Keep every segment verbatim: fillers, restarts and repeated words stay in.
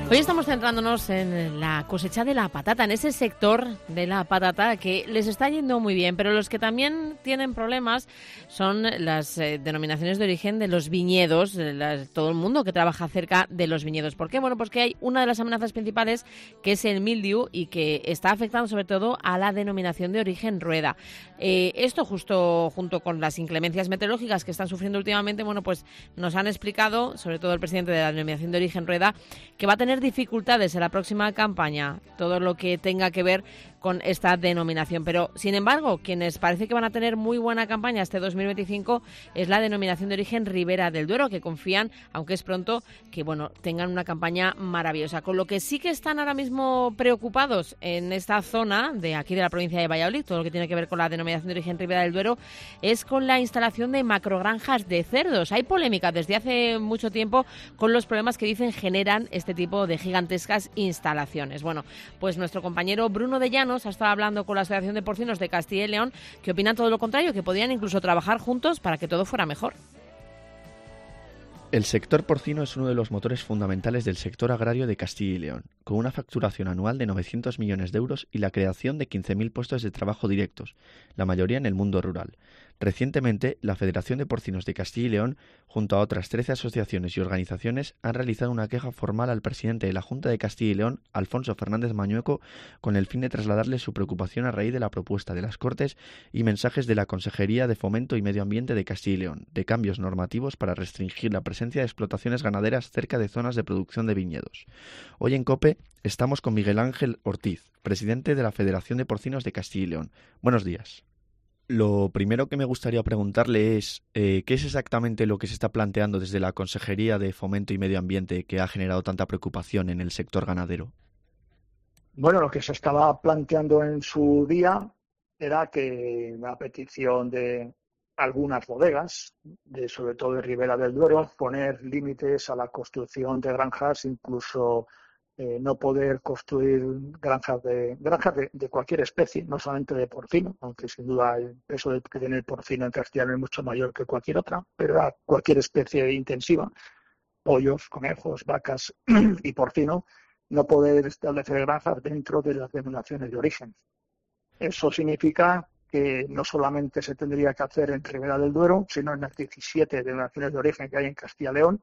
Hoy estamos centrándonos en la cosecha de la patata, en ese sector de la patata que les está yendo muy bien, pero los que también tienen problemas son las eh, denominaciones de origen de los viñedos, las, todo el mundo que trabaja cerca de los viñedos. ¿Por qué? Bueno, pues que hay una de las amenazas principales que es el mildiu y que está afectando sobre todo a la denominación de origen rueda. Eh, esto justo junto con las inclemencias meteorológicas que están sufriendo últimamente, bueno, pues nos han explicado, sobre todo el presidente de la denominación de origen rueda, que va a tener dificultades en la próxima campaña, todo lo que tenga que ver con esta denominación. Pero, sin embargo, quienes parece que van a tener muy buena campaña este dos mil veinticinco es la denominación de origen Ribera del Duero, que confían, aunque es pronto, que bueno, tengan una campaña maravillosa. Con lo que sí que están ahora mismo preocupados en esta zona de aquí de la provincia de Valladolid, todo lo que tiene que ver con la denominación de origen Ribera del Duero, es con la instalación de macrogranjas de cerdos. Hay polémica desde hace mucho tiempo con los problemas que dicen generan este tipo de gigantescas instalaciones. Bueno, pues nuestro compañero Bruno de Llanos ha estado hablando con la Asociación de Porcinos de Castilla y León, que opinan todo lo contrario, que podrían incluso trabajar juntos para que todo fuera mejor. El sector porcino es uno de los motores fundamentales del sector agrario de Castilla y León, con una facturación anual de novecientos millones de euros y la creación de quince mil puestos de trabajo directos, la mayoría en el mundo rural. Recientemente, la Federación de Porcinos de Castilla y León, junto a otras trece asociaciones y organizaciones, han realizado una queja formal al presidente de la Junta de Castilla y León, Alfonso Fernández Mañueco, con el fin de trasladarle su preocupación a raíz de la propuesta de las Cortes y mensajes de la Consejería de Fomento y Medio Ambiente de Castilla y León, de cambios normativos para restringir la presencia de explotaciones ganaderas cerca de zonas de producción de viñedos. Hoy en COPE estamos con Miguel Ángel Ortiz, presidente de la Federación de Porcinos de Castilla y León. Buenos días. Lo primero que me gustaría preguntarle es eh, ¿qué es exactamente lo que se está planteando desde la Consejería de Fomento y Medio Ambiente que ha generado tanta preocupación en el sector ganadero? Bueno, lo que se estaba planteando en su día era que a petición de algunas bodegas, de, sobre todo de Ribera del Duero, poner límites a la construcción de granjas, incluso eh, no poder construir granjas de granjas de, de cualquier especie, no solamente de porcino, aunque sin duda el peso que tiene el porcino en castellano es mucho mayor que cualquier otra, pero era cualquier especie intensiva, pollos, conejos, vacas y porcino, no poder establecer granjas dentro de las denominaciones de origen. Eso significa que no solamente se tendría que hacer en Ribera del Duero, sino en las diecisiete denominaciones de origen que hay en Castilla y León.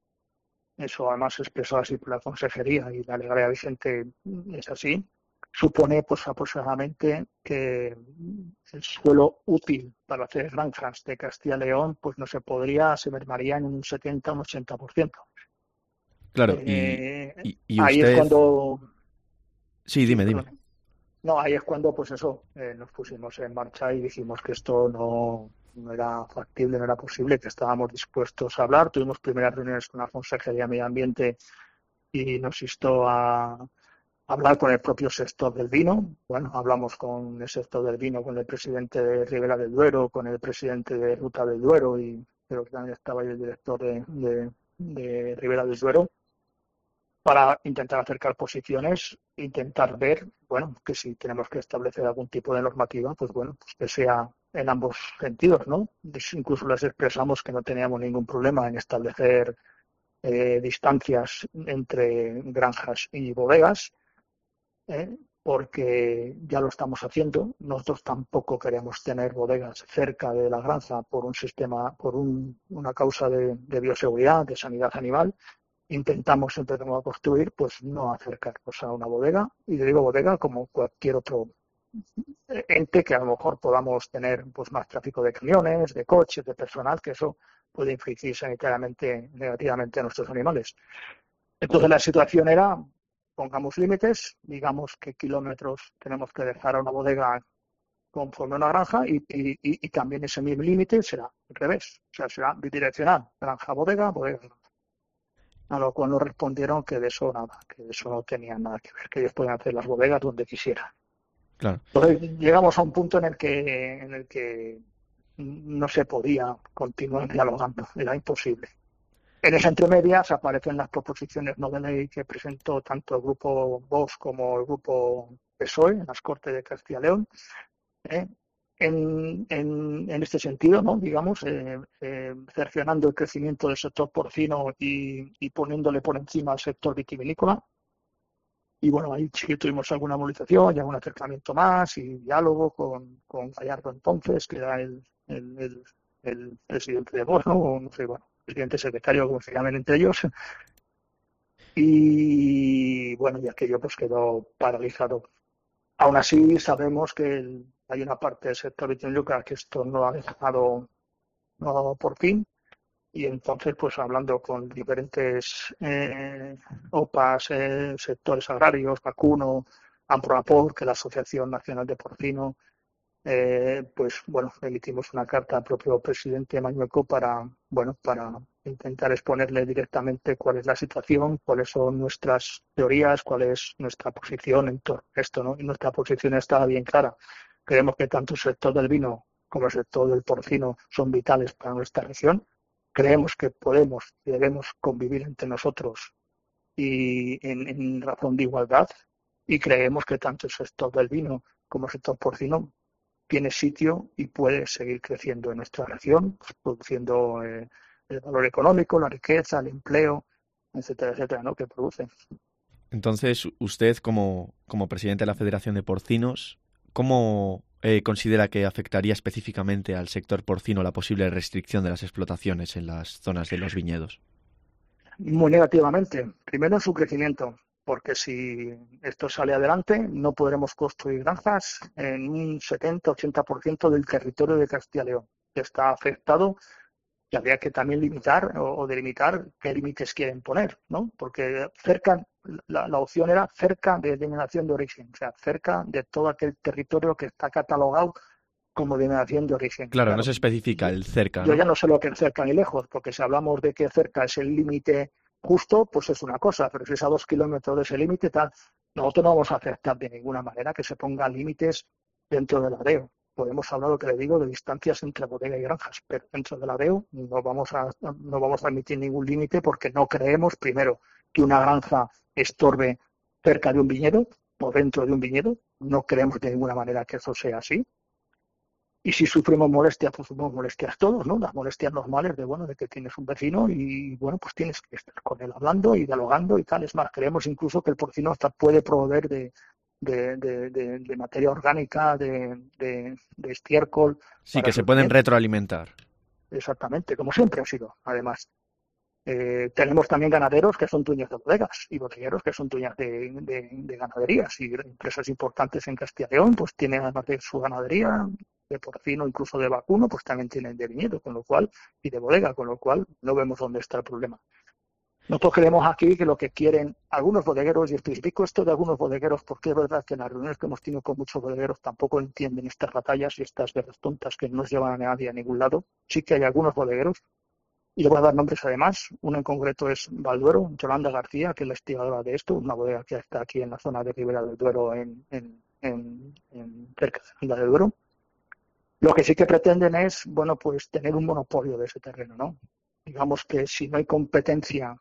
Eso además expresado así por la Consejería y la legalidad vigente es así. Supone pues aproximadamente que el suelo útil para hacer granjas de Castilla y León pues no se podría, se mermaría en un setenta o un ochenta por ciento. Claro, eh, y, y, y ahí usted... es cuando... Sí, dime, dime. No, ahí es cuando, pues eso, eh, nos pusimos en marcha y dijimos que esto no, no era factible, no era posible, que estábamos dispuestos a hablar. Tuvimos primeras reuniones con la Consejería de Medio Ambiente y nos instó a hablar con el propio sector del vino. Bueno, hablamos con el sector del vino, con el presidente de Ribera del Duero, con el presidente de Ruta del Duero y creo que también estaba ahí el director de, de, de Ribera del Duero, para intentar acercar posiciones, intentar ver, bueno, que si tenemos que establecer algún tipo de normativa, pues bueno, pues que sea en ambos sentidos, ¿no? Incluso les expresamos que no teníamos ningún problema en establecer eh, distancias entre granjas y bodegas, ¿eh? Porque ya lo estamos haciendo. Nosotros tampoco queremos tener bodegas cerca de la granja por un sistema, por un, una causa de, de bioseguridad, de sanidad animal. Intentamos siempre que vamos a construir, pues no acercarnos a una bodega, y yo digo bodega como cualquier otro ente que a lo mejor podamos tener pues más tráfico de camiones, de coches, de personal, que eso puede infligir sanitariamente negativamente a nuestros animales. Entonces la situación era, pongamos límites, digamos qué kilómetros tenemos que dejar a una bodega conforme a una granja y, y, y también ese mismo límite será al revés, o sea, será bidireccional, granja-bodega, bodega-granja. A lo cual nos respondieron que de eso nada, que de eso no tenía nada que ver, que ellos pueden hacer las bodegas donde quisieran. Claro. Entonces llegamos a un punto en el que en el que no se podía continuar dialogando, era imposible. En esa entremedias aparecen las proposiciones no de ley que presentó tanto el grupo Vox como el grupo P S O E en las Cortes de Castilla y León, ¿eh? En, en, en este sentido, ¿no? Digamos, eh, eh, cercenando el crecimiento del sector porcino y, y poniéndole por encima al sector vitivinícola, y bueno, ahí sí tuvimos alguna movilización y algún acercamiento más y diálogo con, con Gallardo entonces, que era el, el, el, el presidente de Bono, o no sé, bueno, presidente secretario, como se llamen entre ellos. Y bueno, y aquello pues quedó paralizado. Aún así, sabemos que el, hay una parte del sector vitícola que esto no ha dejado no, por fin. Y entonces, pues hablando con diferentes eh, O P As, eh, sectores agrarios, Vacuno, Amprorapor, que es la Asociación Nacional de Porcino, eh, pues bueno, emitimos una carta al propio presidente Mañueco para, bueno, para intentar exponerle directamente cuál es la situación, cuáles son nuestras teorías, cuál es nuestra posición en todo esto, ¿no? Y nuestra posición está bien clara. Creemos que tanto el sector del vino como el sector del porcino son vitales para nuestra región. Creemos que podemos y debemos convivir entre nosotros y en, en razón de igualdad, y creemos que tanto el sector del vino como el sector porcino tiene sitio y puede seguir creciendo en nuestra región, pues, produciendo eh, el valor económico, la riqueza, el empleo, etcétera, etcétera, ¿no? Que producen. Entonces, usted como, como presidente de la Federación de Porcinos, ¿cómo eh, considera que afectaría específicamente al sector porcino la posible restricción de las explotaciones en las zonas de los viñedos? Muy negativamente. Primero en su crecimiento, porque si esto sale adelante no podremos construir granjas en un setenta a ochenta por ciento del territorio de Castilla y León, que está afectado, y habría que también limitar o, o delimitar qué límites quieren poner, ¿no? Porque cerca, la, la opción era cerca de denominación de origen, o sea, cerca de todo aquel territorio que está catalogado como denominación de origen. Claro, Claro, no se especifica el cerca, yo ¿no? ya no sé lo que es cerca ni lejos, porque si hablamos de que cerca es el límite justo, pues es una cosa, pero si es a dos kilómetros de ese límite, tal, nosotros no vamos a aceptar de ninguna manera que se pongan límites dentro del areo. Podemos hablar, lo que le digo, de distancias entre bodega y granjas, pero dentro del areo no vamos a, no vamos a admitir ningún límite, porque no creemos, primero, que una granja estorbe cerca de un viñedo o dentro de un viñedo. No creemos de ninguna manera que eso sea así. Y si sufrimos molestias, pues sufrimos molestias todos, ¿no? Las molestias normales de, bueno, de que tienes un vecino y, bueno, pues tienes que estar con él hablando y dialogando y tal. Es más, creemos incluso que el porcino hasta puede proveer de, de, de, de, de materia orgánica, de, de, de estiércol. Sí, Para que se sus pueden viñedos. retroalimentar. Exactamente, como siempre ha sido, además. Eh, tenemos también ganaderos que son dueños de bodegas y bodegueros que son dueños de, de, de ganaderías, y empresas importantes en Castilla y León pues tienen, además de su ganadería de porcino, incluso de vacuno, pues también tienen de viñedo, con lo cual, y de bodega, con lo cual no vemos dónde está el problema. Nosotros creemos aquí que lo que quieren algunos bodegueros, y especifico esto de algunos bodegueros porque es verdad que en las reuniones que hemos tenido con muchos bodegueros tampoco entienden estas batallas y estas guerras tontas que no llevan a nadie a ningún lado. Sí que hay algunos bodegueros, y le voy a dar nombres además. Uno en concreto es Valduero, Yolanda García, que es la investigadora de esto, una bodega que está aquí en la zona de Ribera del Duero, en, en, en, en cerca de Ribera del Duero. Lo que sí que pretenden es, bueno, pues tener un monopolio de ese terreno, ¿no? Digamos que si no hay competencia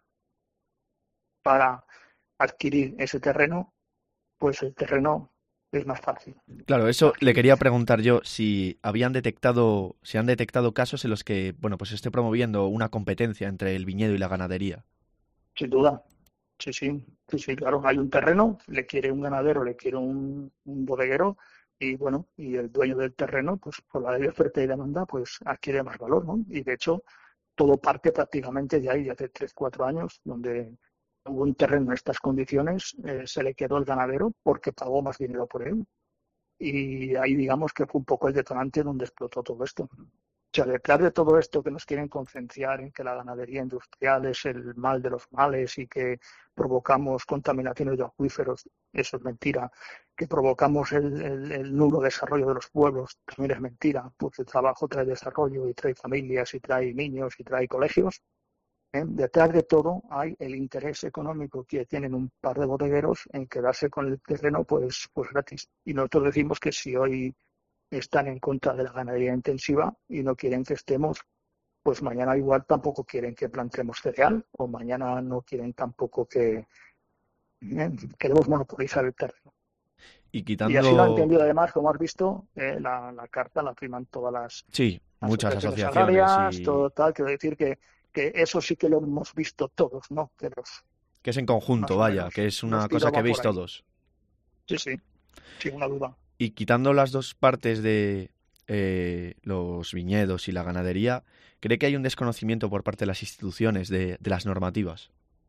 para adquirir ese terreno, pues el terreno es más fácil. Claro, eso le quería preguntar yo, si habían detectado, si han detectado casos en los que, bueno, pues se esté promoviendo una competencia entre el viñedo y la ganadería. Sin duda. Sí, sí, sí, sí, claro. Hay un terreno, le quiere un ganadero, le quiere un, un bodeguero, y bueno, y el dueño del terreno, pues por la ley de oferta y demanda, pues adquiere más valor, ¿no? Y de hecho, todo parte prácticamente de ahí, de hace tres, cuatro años, donde hubo un terreno en estas condiciones, eh, se le quedó el ganadero porque pagó más dinero por él. Y ahí digamos que fue un poco el detonante donde explotó todo esto. O sea, detrás de todo esto que nos quieren concienciar en que la ganadería industrial es el mal de los males y que provocamos contaminaciones de acuíferos, eso es mentira. Que provocamos el, el, el nulo desarrollo de los pueblos, también es mentira, porque el trabajo trae desarrollo y trae familias y trae niños y trae colegios. ¿Eh? Detrás de todo hay el interés económico que tienen un par de bodegueros en quedarse con el terreno pues, pues gratis. Y nosotros decimos que si hoy están en contra de la ganadería intensiva y no quieren que estemos, pues mañana igual tampoco quieren que plantemos cereal, o mañana no quieren tampoco que eh, queremos monopolizar el terreno. Y Y así lo han quitando... entendido además, como has visto, eh, la, la carta la firman todas las Sí, muchas asociaciones asociaciones agrarias, y... todo tal. Quiero decir que, que eso sí que lo hemos visto todos, ¿no? Que los Que es en conjunto, vaya, que es una cosa que veis todos. Sí, sí, sin una duda. Y quitando las dos partes de eh, los viñedos y la ganadería, ¿cree que hay un desconocimiento por parte de las instituciones de, de las normativas?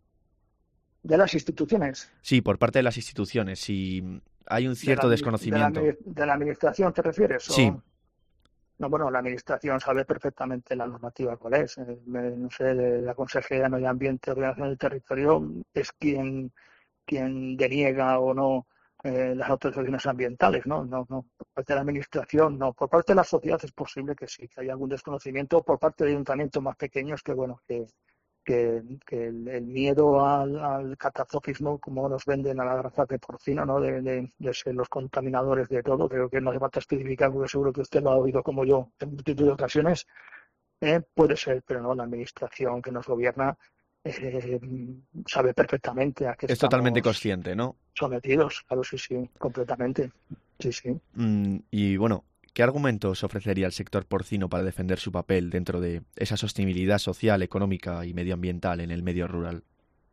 ¿De las instituciones? Sí, por parte de las instituciones. Si hay un cierto ¿De la, desconocimiento. De la, de la administración te refieres? Sí. ¿O? No, bueno, la administración sabe perfectamente la normativa cuál es. Eh, no sé, la Consejería de Medio Ambiente y Ordenación del Territorio es quien, quien deniega o no eh, las autorizaciones ambientales, ¿no? No, no. Por parte de la administración, no. Por parte de la sociedad es posible que sí, que haya algún desconocimiento. Por parte de ayuntamientos más pequeños, que bueno, que, que, que el, el miedo al, al catastrofismo, como nos venden a la grasa de porcino, ¿no? De, de, de ser los contaminadores de todo. Creo que no hace falta especificar, porque seguro que usted lo ha oído como yo en multitud de ocasiones. Eh, puede ser, pero no, la administración que nos gobierna eh, sabe perfectamente a qué Es estamos totalmente consciente, ¿no? sometidos. Claro, sí, sí, completamente. Sí, sí. Mm, y bueno, ¿qué argumentos ofrecería el sector porcino para defender su papel dentro de esa sostenibilidad social, económica y medioambiental en el medio rural?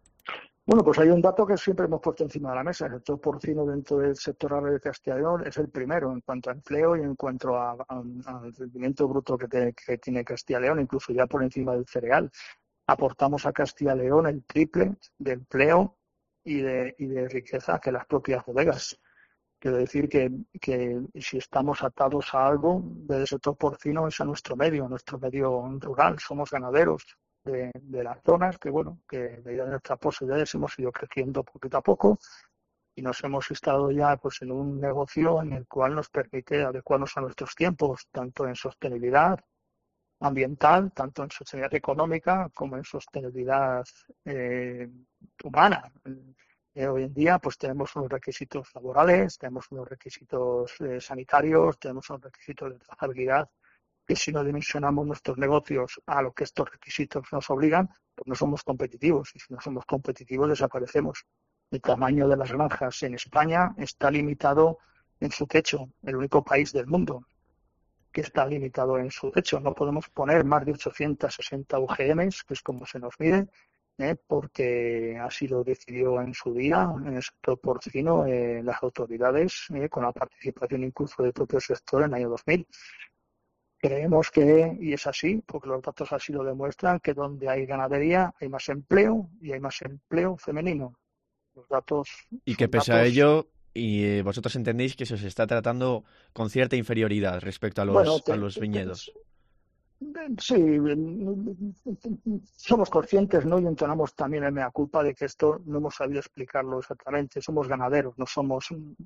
Bueno, pues hay un dato que siempre hemos puesto encima de la mesa. El sector porcino dentro del sector agrario de Castilla y León es el primero en cuanto a empleo y en cuanto a, a, al rendimiento bruto que, te, que tiene Castilla y León, incluso ya por encima del cereal. Aportamos a Castilla y León el triple de empleo y de, y de riqueza que las propias bodegas. Quiero decir que, que si estamos atados a algo del sector porcino es a nuestro medio, a nuestro medio rural. Somos ganaderos de, de las zonas que, bueno, que debido a nuestras posibilidades hemos ido creciendo poquito a poco y nos hemos instalado ya pues en un negocio en el cual nos permite adecuarnos a nuestros tiempos, tanto en sostenibilidad ambiental, tanto en sostenibilidad económica como en sostenibilidad eh, humana. Eh, hoy en día pues tenemos unos requisitos laborales, tenemos unos requisitos eh, sanitarios, tenemos unos requisitos de trazabilidad que si no dimensionamos nuestros negocios a lo que estos requisitos nos obligan, pues no somos competitivos y si no somos competitivos desaparecemos. El tamaño de las granjas en España está limitado en su techo, el único país del mundo que está limitado en su techo. No podemos poner más de ochocientos sesenta U G Ms, que es como se nos mide, ¿eh? Porque así lo decidió en su día en el sector porcino eh, las autoridades, ¿eh? Con la participación incluso del propio sector en el año dos mil. Creemos que, y es así, porque los datos así lo demuestran, que donde hay ganadería hay más empleo y hay más empleo femenino. Los datos y que pese datos... a ello, y eh, vosotros entendéis que se os está tratando con cierta inferioridad respecto a los, bueno, te, a los te, viñedos. Te, sí, somos conscientes, ¿no? Y entonamos también el mea culpa de que esto no hemos sabido explicarlo exactamente. Somos ganaderos, no somos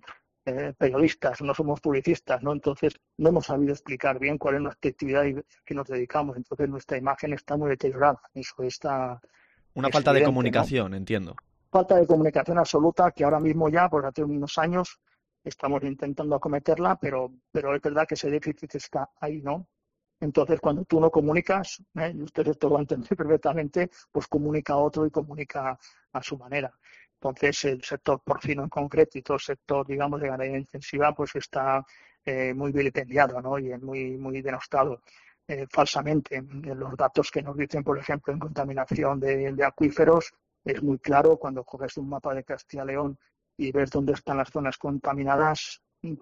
eh, periodistas, no somos publicistas, ¿no? Entonces no hemos sabido explicar bien cuál es nuestra actividad y que nos dedicamos. Entonces nuestra imagen está muy deteriorada. Eso está Una es falta evidente, de comunicación, ¿no? entiendo. Falta de comunicación absoluta que ahora mismo ya, pues hace unos años, estamos intentando acometerla, pero, pero es verdad que ese déficit está ahí, ¿no? Entonces, cuando tú no comunicas, ¿eh? y usted esto lo va a entender perfectamente, pues comunica a otro y comunica a su manera. Entonces, el sector porcino en concreto y todo el sector, digamos, de ganadería intensiva, pues está eh, muy vilipendiado, ¿no? Y muy, muy denostado eh, falsamente. En los datos que nos dicen, por ejemplo, en contaminación de, de acuíferos, es muy claro cuando coges un mapa de Castilla y León y ves dónde están las zonas contaminadas,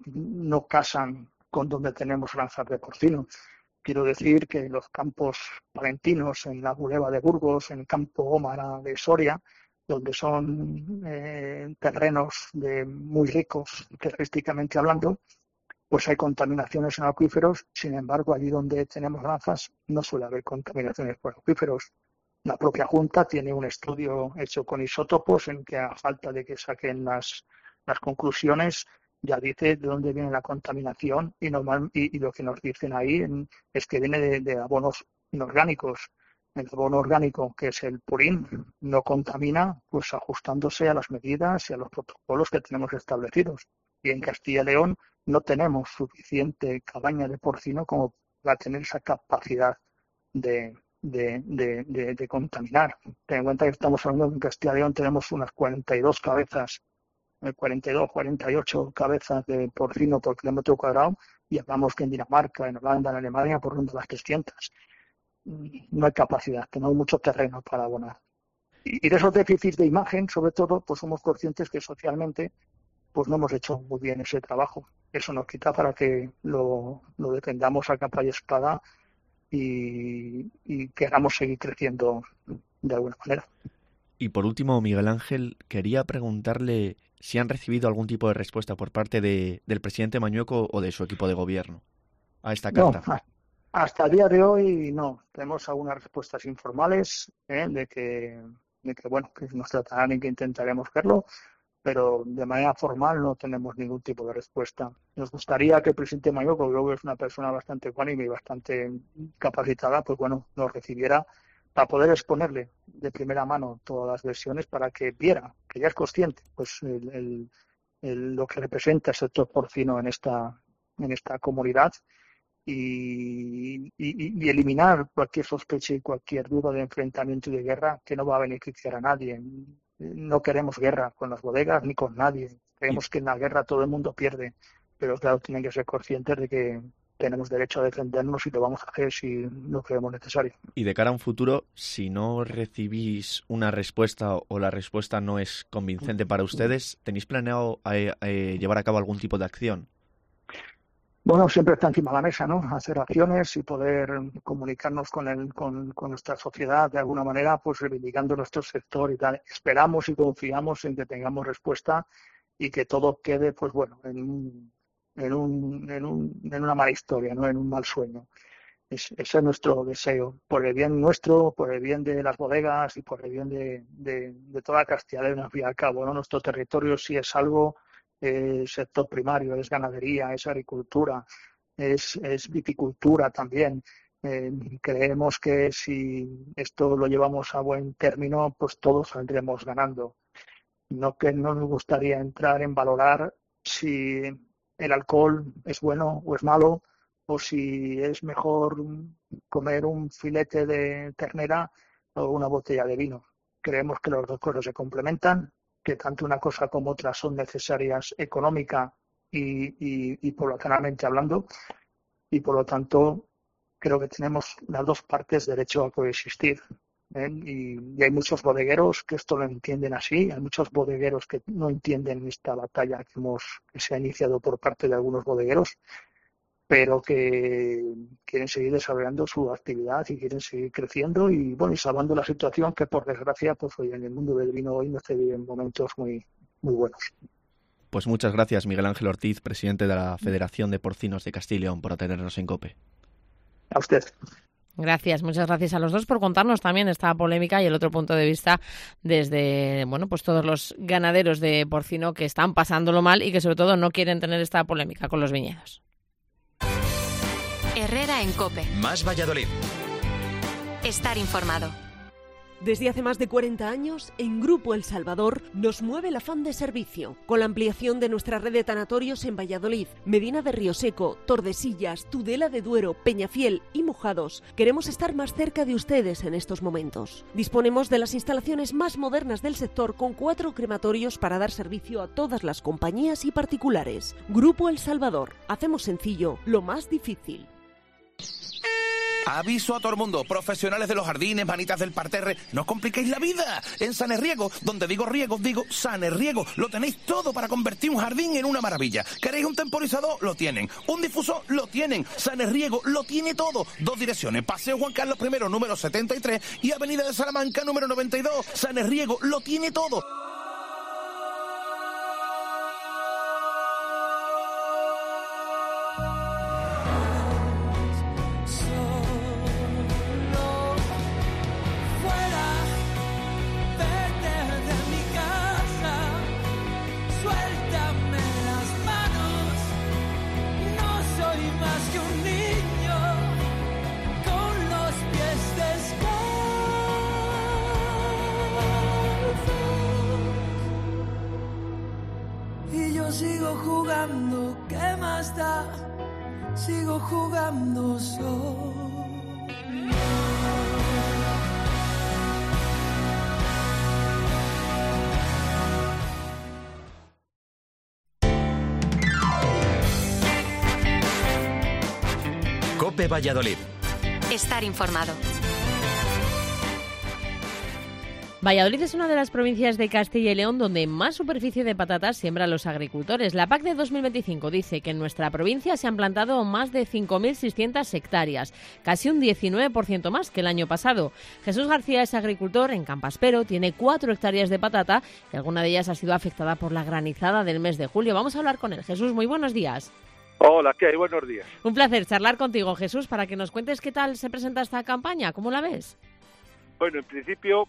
no casan con donde tenemos granjas de porcino. Quiero decir que los campos palentinos, en la Bureba de Burgos, en el campo Ómara de Soria, donde son eh, terrenos de muy ricos, terrestísticamente hablando, pues hay contaminaciones en acuíferos. Sin embargo, allí donde tenemos granjas no suele haber contaminaciones por acuíferos. La propia Junta tiene un estudio hecho con isótopos en que, a falta de que saquen las, las conclusiones, ya dice de dónde viene la contaminación y, normal, y, y lo que nos dicen ahí en, es que viene de, de abonos inorgánicos. El abono orgánico, que es el purín, no contamina, pues ajustándose a las medidas y a los protocolos que tenemos establecidos. Y en Castilla y León no tenemos suficiente cabaña de porcino como para tener esa capacidad de, de, de, de, de contaminar. Ten en cuenta que estamos hablando de que en Castilla y León tenemos unas cuarenta y dos cabezas cuarenta y dos, cuarenta y ocho cabezas de porcino por kilómetro cuadrado y hablamos que en Dinamarca, en Holanda, en Alemania por ronda las trescientas. No hay capacidad, tenemos mucho terreno para abonar. y de esos déficits de imagen, sobre todo, pues somos conscientes que socialmente pues no hemos hecho muy bien ese trabajo. Eso nos quita para que lo, lo defendamos a capa y espada y, y queramos seguir creciendo de alguna manera. Y por último, Miguel Ángel, quería preguntarle si han recibido algún tipo de respuesta por parte de, del presidente Mañueco o de su equipo de gobierno a esta carta. No, hasta el día de hoy no. Tenemos algunas respuestas informales ¿eh? de que, de que bueno, que nos tratarán y que intentaremos verlo, pero de manera formal no tenemos ningún tipo de respuesta. Nos gustaría que el presidente Mañueco, que creo que es una persona bastante ecuánime y bastante capacitada, pues bueno, nos recibiera para poder exponerle de primera mano todas las versiones para que viera, que ya es consciente, pues el, el, el, lo que representa el sector porcino en esta, en esta comunidad y, y, y eliminar cualquier sospecha y cualquier duda de enfrentamiento y de guerra que no va a beneficiar a nadie. No queremos guerra con las bodegas ni con nadie. Creemos que en la guerra todo el mundo pierde, pero claro, tienen que ser conscientes de que tenemos derecho a defendernos y lo vamos a hacer si lo creemos necesario. Y de cara a un futuro, si no recibís una respuesta o la respuesta no es convincente para ustedes, ¿tenéis planeado eh, eh, llevar a cabo algún tipo de acción? Bueno, siempre está encima de la mesa, ¿no? Hacer acciones y poder comunicarnos con el, con, con nuestra sociedad de alguna manera, pues reivindicando nuestro sector y tal. Esperamos y confiamos en que tengamos respuesta y que todo quede, pues bueno, en un, en un, en un, en una mala historia, no en un mal sueño. Es, ese es nuestro deseo, por el bien nuestro, por el bien de las bodegas y por el bien de, de, de toda Castilla y León, al fin y al cabo, ¿no? Nuestro territorio sí es algo. El sector primario, es ganadería, es agricultura, es, es viticultura también. Eh, creemos que si esto lo llevamos a buen término, pues todos saldremos ganando. No que no nos gustaría entrar en valorar si el alcohol es bueno o es malo, o si es mejor comer un filete de ternera o una botella de vino. Creemos que las dos cosas se complementan, que tanto una cosa como otra son necesarias económica y, y, y poblacionalmente hablando, y por lo tanto creo que tenemos las dos partes derecho a coexistir. ¿eh? Y, y hay muchos bodegueros que esto lo entienden así, hay muchos bodegueros que no entienden esta batalla que, hemos, que se ha iniciado por parte de algunos bodegueros, pero que quieren seguir desarrollando su actividad y quieren seguir creciendo y bueno y salvando la situación que por desgracia pues hoy en el mundo del vino hoy no se viven momentos muy muy buenos. Pues muchas gracias, Miguel Ángel Ortiz, presidente de la Federación de Porcinos de Castilla y León, por atendernos en COPE. A usted. Gracias, muchas gracias a los dos por contarnos también esta polémica y el otro punto de vista desde, bueno, pues todos los ganaderos de porcino que están pasándolo mal y que sobre todo no quieren tener esta polémica con los viñedos. Herrera en COPE. Más Valladolid. Estar informado. Desde hace más de cuarenta años, en Grupo El Salvador nos mueve el afán de servicio. Con la ampliación de nuestra red de tanatorios en Valladolid, Medina de Rioseco, Tordesillas, Tudela de Duero, Peñafiel y Mojados, queremos estar más cerca de ustedes en estos momentos. Disponemos de las instalaciones más modernas del sector con cuatro crematorios para dar servicio a todas las compañías y particulares. Grupo El Salvador. Hacemos sencillo lo más difícil. Aviso a todo el mundo, profesionales de los jardines, manitas del parterre, no os compliquéis la vida. En Sanerriego, donde digo riego, digo Sanerriego, lo tenéis todo para convertir un jardín en una maravilla. ¿Queréis un temporizador? Lo tienen. ¿Un difusor? Lo tienen. Sanerriego lo tiene todo. Dos direcciones, Paseo Juan Carlos primero, número setenta y tres y Avenida de Salamanca, número noventa y dos. Sanerriego lo tiene todo. Sigo jugando, ¿qué más da? Sigo jugando solo. COPE Valladolid. Estar informado. Valladolid es una de las provincias de Castilla y León donde más superficie de patatas siembran los agricultores. La P A C de dos mil veinticinco dice que en nuestra provincia se han plantado más de cinco mil seiscientas hectáreas, casi un diecinueve por ciento más que el año pasado. Jesús García es agricultor en Campaspero, tiene cuatro hectáreas de patata y alguna de ellas ha sido afectada por la granizada del mes de julio. Vamos a hablar con él. Jesús, muy buenos días. Hola, ¿qué hay? Buenos días. Un placer charlar contigo, Jesús, para que nos cuentes qué tal se presenta esta campaña. ¿Cómo la ves? Bueno, en principio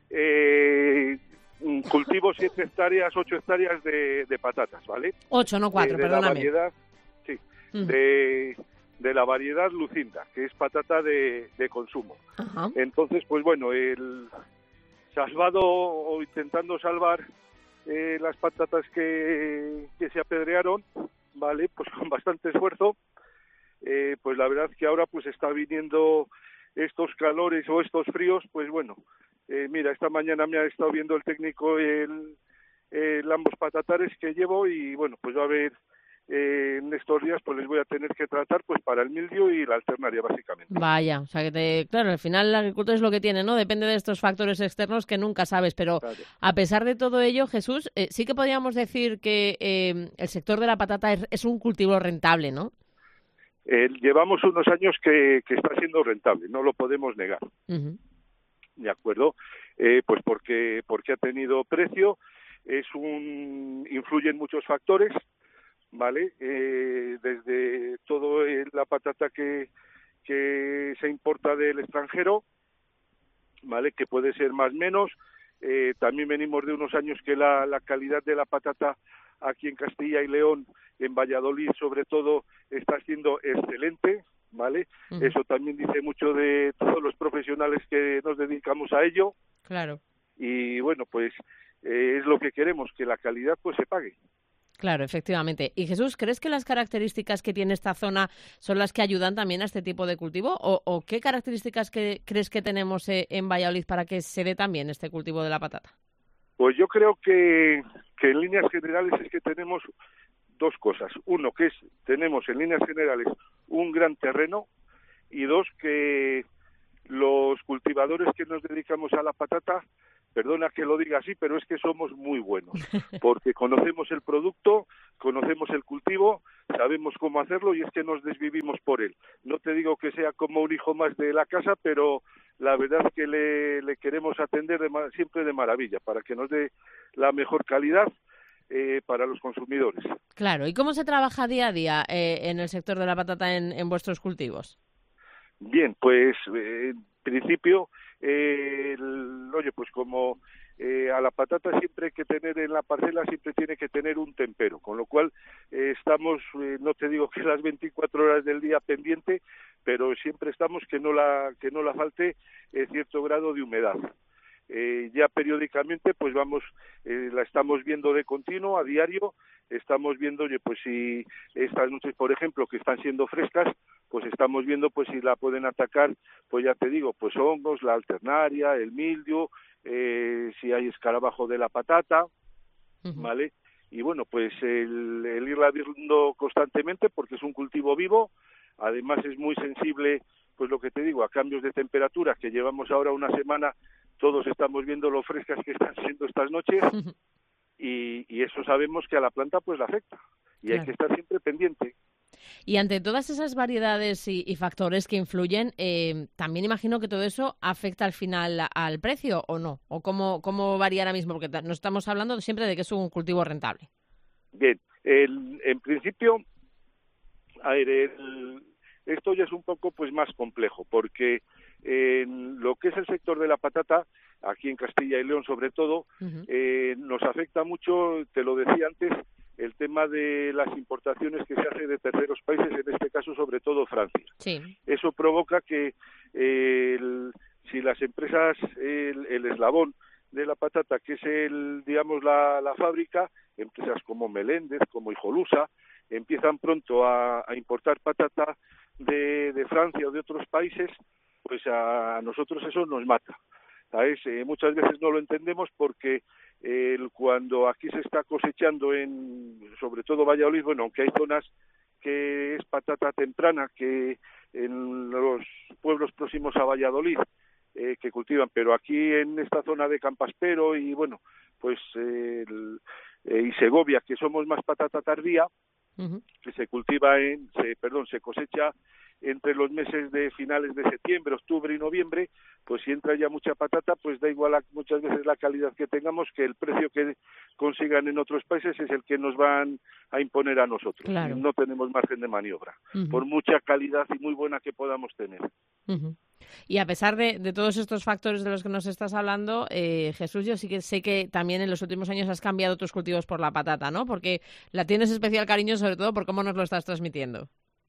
eh, cultivo siete hectáreas, ocho hectáreas de, de patatas, ¿vale? Ocho, no cuatro, eh, de perdóname. La variedad, sí, uh-huh. de, de la variedad Lucinda, que es patata de, de consumo. Uh-huh. Entonces, pues bueno, el salvado o intentando salvar eh, las patatas que, que se apedrearon, ¿vale? Pues con bastante esfuerzo, eh, pues la verdad que ahora pues está viniendo estos calores o estos fríos, pues bueno, eh, mira, esta mañana me ha estado viendo el técnico el, el ambos patatares que llevo y bueno, pues va a haber eh, en estos días pues les voy a tener que tratar pues para el mildio y la alternaria básicamente. Vaya, o sea que te, claro, al final el agricultor es lo que tiene, ¿no? Depende de estos factores externos que nunca sabes, pero claro. A pesar de todo ello, Jesús, eh, sí que podríamos decir que eh, el sector de la patata es, es un cultivo rentable, ¿no? Eh, llevamos unos años que, que está siendo rentable, no lo podemos negar. Uh-huh. ¿De acuerdo? Eh, pues porque porque ha tenido precio, es un influyen muchos factores, ¿vale? Eh, desde todo eh, la patata que, que se importa del extranjero, ¿vale? Que puede ser más o menos. Eh, también venimos de unos años que la, la calidad de la patata aquí en Castilla y León, en Valladolid sobre todo, está siendo excelente, ¿vale? Uh-huh. Eso también dice mucho de todos los profesionales que nos dedicamos a ello. Claro. Y bueno, pues eh, es lo que queremos, que la calidad pues se pague. Claro, efectivamente. Y Jesús, ¿crees que las características que tiene esta zona son las que ayudan también a este tipo de cultivo? ¿O, o qué características que, crees que tenemos eh, en Valladolid para que se dé también este cultivo de la patata? Pues yo creo que, que en líneas generales es que tenemos dos cosas. Uno, que es tenemos en líneas generales un gran terreno y dos, que los cultivadores que nos dedicamos a la patata, perdona que lo diga así, pero es que somos muy buenos, porque conocemos el producto, conocemos el cultivo, sabemos cómo hacerlo y es que nos desvivimos por él. No te digo que sea como un hijo más de la casa, pero la verdad es que le, le queremos atender de, siempre de maravilla, para que nos dé la mejor calidad eh, para los consumidores. Claro, ¿y cómo se trabaja día a día eh, en el sector de la patata en, en vuestros cultivos? Bien, pues eh, en principio, eh, el, oye, pues como eh, a la patata siempre hay que tener en la parcela, siempre tiene que tener un tempero, con lo cual eh, estamos, eh, no te digo que las veinticuatro horas del día pendiente, pero siempre estamos que no la que no la falte eh, cierto grado de humedad. Eh, ya periódicamente pues vamos, eh, la estamos viendo de continuo, a diario, estamos viendo, oye, pues si estas noches, por ejemplo, que están siendo frescas, pues estamos viendo pues si la pueden atacar, pues ya te digo, pues hongos, la alternaria, el mildio, eh, si hay escarabajo de la patata, uh-huh. ¿Vale? Y bueno, pues el, el irla viendo constantemente porque es un cultivo vivo, además es muy sensible, pues lo que te digo, a cambios de temperatura, que llevamos ahora una semana, todos estamos viendo lo frescas que están siendo estas noches, uh-huh. y, y eso sabemos que a la planta pues la afecta, y claro. Hay que estar siempre pendiente. Y ante todas esas variedades y, y factores que influyen, eh, también imagino que todo eso afecta al final a, al precio, ¿o no? ¿O cómo, cómo varía ahora mismo? Porque nos estamos hablando siempre de que es un cultivo rentable. Bien, el, en principio, a ver, el, esto ya es un poco pues más complejo, porque en lo que es el sector de la patata, aquí en Castilla y León sobre todo, uh-huh. eh, nos afecta mucho, te lo decía antes, el tema de las importaciones que se hace de terceros países, en este caso sobre todo Francia. Sí. Eso provoca que eh, el, si las empresas, el, el eslabón de la patata, que es el, digamos la, la fábrica, empresas como Meléndez, como Hijolusa, empiezan pronto a, a importar patata de, de Francia o de otros países, pues a nosotros eso nos mata. ¿Sabes? Eh, muchas veces no lo entendemos porque eh, cuando aquí se está cosechando en, sobre todo Valladolid, bueno, aunque hay zonas que es patata temprana, que en los pueblos próximos a Valladolid eh, que cultivan, pero aquí en esta zona de Campaspero y bueno, pues eh, el, eh, y Segovia, que somos más patata tardía, uh-huh. que se cultiva en, se, perdón, se cosecha entre los meses de finales de septiembre, octubre y noviembre, pues si entra ya mucha patata, pues da igual a, muchas veces la calidad que tengamos, que el precio que consigan en otros países es el que nos van a imponer a nosotros. Claro. No tenemos margen de maniobra, uh-huh. por mucha calidad y muy buena que podamos tener. Uh-huh. Y a pesar de, de todos estos factores de los que nos estás hablando, eh, Jesús, yo sí que sé que también en los últimos años has cambiado tus cultivos por la patata, ¿no? Porque la tienes especial cariño, sobre todo por cómo nos lo estás transmitiendo.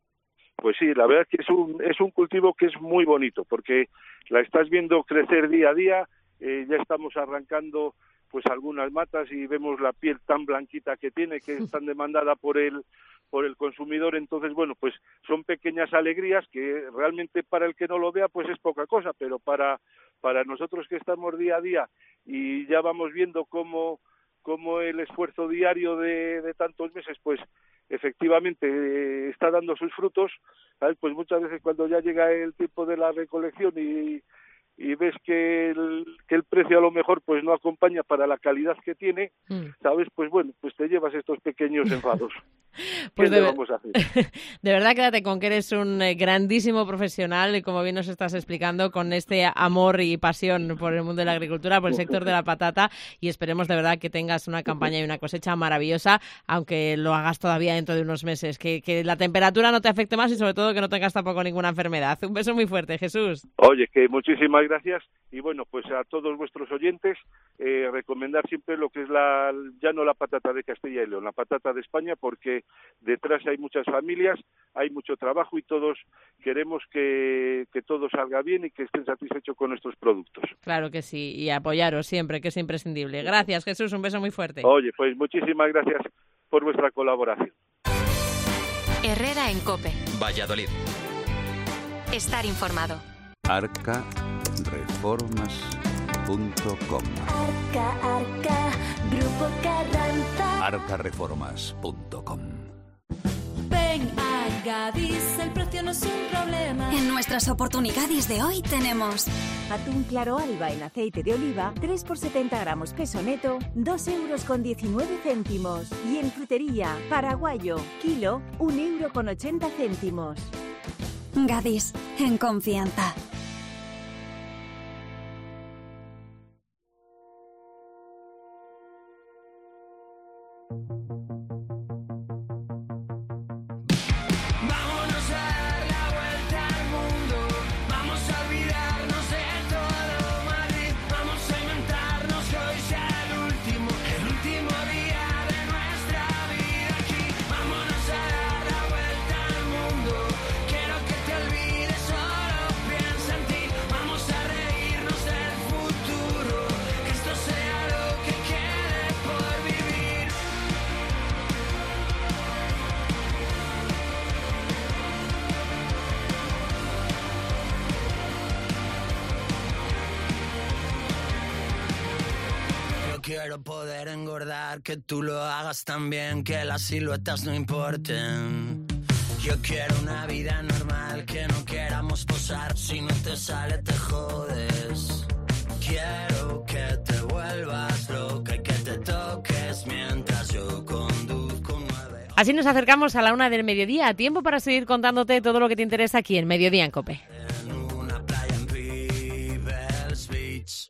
Pues sí, la verdad es que es un, es un cultivo que es muy bonito, porque la estás viendo crecer día a día, eh, ya estamos arrancando pues algunas matas y vemos la piel tan blanquita que tiene, que es tan demandada por el por el consumidor. Entonces, bueno, pues son pequeñas alegrías que realmente para el que no lo vea pues es poca cosa, pero para para nosotros que estamos día a día y ya vamos viendo cómo cómo el esfuerzo diario de, de tantos meses pues efectivamente eh, está dando sus frutos, ¿sabes? Pues muchas veces cuando ya llega el tiempo de la recolección y y ves que el, que el precio a lo mejor pues no acompaña para la calidad que tiene, mm. ¿sabes? Pues bueno, pues te llevas estos pequeños enfados. Pues ¿Qué de, le vamos a hacer? De verdad, quédate con que eres un grandísimo profesional y como bien nos estás explicando, con este amor y pasión por el mundo de la agricultura, por el sector de la patata, y esperemos de verdad que tengas una campaña y una cosecha maravillosa, aunque lo hagas todavía dentro de unos meses, que, que la temperatura no te afecte más y sobre todo que no tengas tampoco ninguna enfermedad. Un beso muy fuerte, Jesús. Oye, que muchísimas gracias y bueno, pues a todos vuestros oyentes eh, recomendar siempre lo que es la, ya no la patata de Castilla y León, la patata de España, porque detrás hay muchas familias, hay mucho trabajo y todos queremos que, que todo salga bien y que estén satisfechos con nuestros productos. Claro que sí, y apoyaros siempre, que es imprescindible. Gracias, Jesús, un beso muy fuerte. Oye, pues muchísimas gracias por vuestra colaboración. Herrera en COPE. Valladolid. Estar informado. arca reformas punto com. Arca, Arca, Grupo Carranza. arca reformas punto com. Ven a Gadis, el precio no es un problema. En nuestras oportunidades de hoy tenemos atún claro alba en aceite de oliva, tres por setenta gramos peso neto, dos euros con diecinueve céntimos. Y en frutería, paraguayo, kilo, un euro con ochenta céntimos. Gadis, en confianza. Quiero poder engordar, que tú lo hagas también, que las siluetas no importen. Yo quiero una vida normal, que no queramos posar, si no te sale te jodes. Quiero que te vuelvas loca y que te toques mientras yo conduzco nueve. Así nos acercamos a la una del mediodía, a tiempo para seguir contándote todo lo que te interesa aquí en Mediodía en COPE.